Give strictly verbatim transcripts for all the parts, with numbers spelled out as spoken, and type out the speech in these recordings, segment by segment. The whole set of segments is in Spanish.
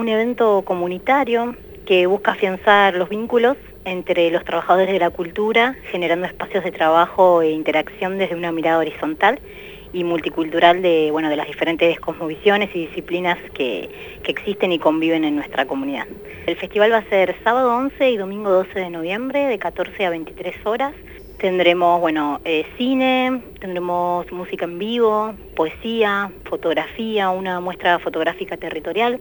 un evento comunitario que busca afianzar los vínculos entre los trabajadores de la cultura, generando espacios de trabajo e interacción desde una mirada horizontal y multicultural de, bueno, de las diferentes cosmovisiones y disciplinas que, que existen y conviven en nuestra comunidad. El festival va a ser sábado once y domingo doce de noviembre, de catorce a veintitrés horas. Tendremos, bueno, eh, cine, tendremos música en vivo, poesía, fotografía, una muestra fotográfica territorial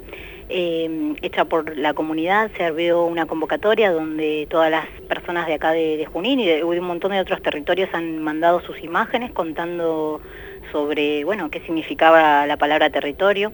eh, hecha por la comunidad. Se abrió una convocatoria donde todas las personas de acá de, de Junín y de, de un montón de otros territorios han mandado sus imágenes contando sobre, bueno, qué significaba la palabra territorio.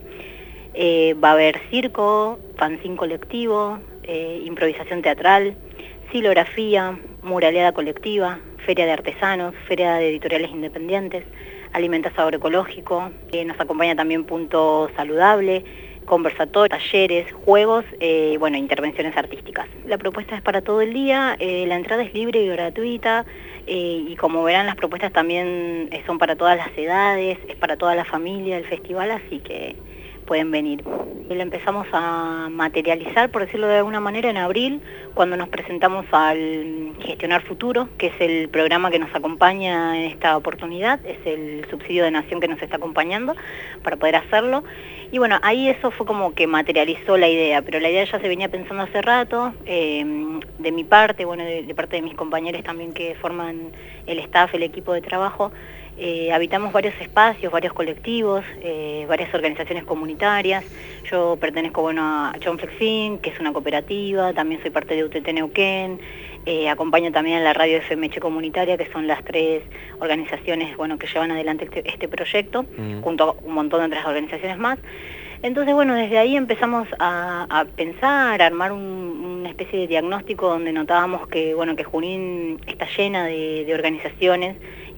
Eh, va a haber circo, fanzín colectivo, eh, improvisación teatral, silografía, muraleada colectiva, feria de artesanos, feria de editoriales independientes, alimentación agroecológico, eh, nos acompaña también Punto Saludable, conversatorios, talleres, juegos y eh, bueno, intervenciones artísticas. La propuesta es para todo el día, eh, la entrada es libre y gratuita eh, y como verán las propuestas también son para todas las edades, es para toda la familia el festival, así que pueden venir. Lo empezamos a materializar, por decirlo de alguna manera, en abril, cuando nos presentamos al Gestionar Futuro, que es el programa que nos acompaña en esta oportunidad, es el subsidio de nación que nos está acompañando para poder hacerlo. Y bueno, ahí eso fue como que materializó la idea, pero la idea ya se venía pensando hace rato, eh, de mi parte, bueno, de, de parte de mis compañeros también que forman el staff, el equipo de trabajo. Eh, habitamos varios espacios, varios colectivos, eh, varias organizaciones comunitarias. Yo pertenezco, bueno, a John Flexin, que es una cooperativa, también soy parte de U T T Neuquén, eh, acompaño también a la radio F M H Comunitaria, que son las tres organizaciones, bueno, que llevan adelante este, este proyecto, mm. junto a un montón de otras organizaciones más. Entonces, bueno, desde ahí empezamos a, a pensar, a armar un, una especie de diagnóstico donde notábamos que, bueno, que Junín está llena de, de organizaciones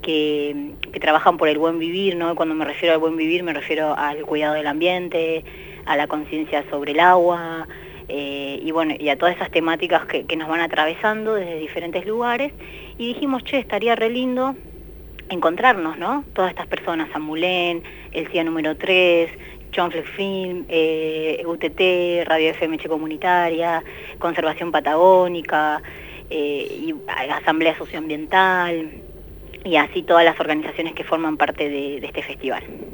que, que trabajan por el buen vivir, ¿no? Cuando me refiero al buen vivir me refiero al cuidado del ambiente, a la conciencia sobre el agua, eh, y bueno, y a todas esas temáticas que, que nos van atravesando desde diferentes lugares, y dijimos, che, estaría re lindo encontrarnos, ¿no? Todas estas personas, Amulén, el C I A número tres, John Flexin, eh, U T T, Radio F M H Comunitaria, Conservación Patagónica, eh, y Asamblea Socioambiental, y así todas las organizaciones que forman parte de, de este festival.